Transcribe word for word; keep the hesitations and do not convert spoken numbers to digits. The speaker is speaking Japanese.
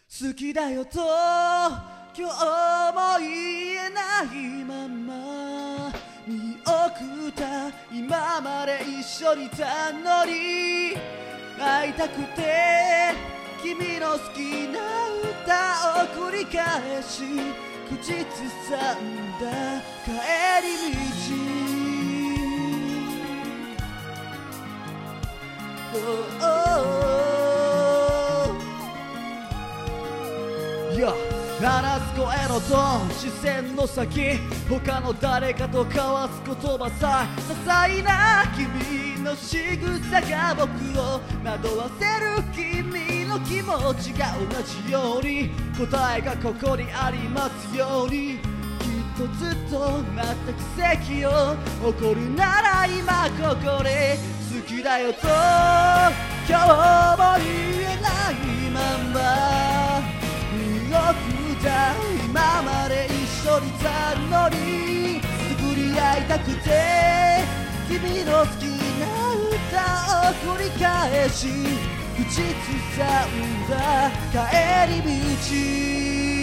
好きだよと今日も言えないまま見送った今まで一緒にいたのに会いたくて君の好きな歌を繰り返し口ずさんだ帰り道oh, oh, oh. Yeah.話す声のトーン視線の先他の誰かと交わす言葉さえ些細な君の仕草が僕を惑わせる君の気持ちが同じように答えがここにありますようにきっとずっと待った奇跡を起こるなら今ここで好きだよと今日も言えないまま見送った今まで一緒にいたのに作り合いたくて君の好きな歌を繰り返し口ずさんだ帰り道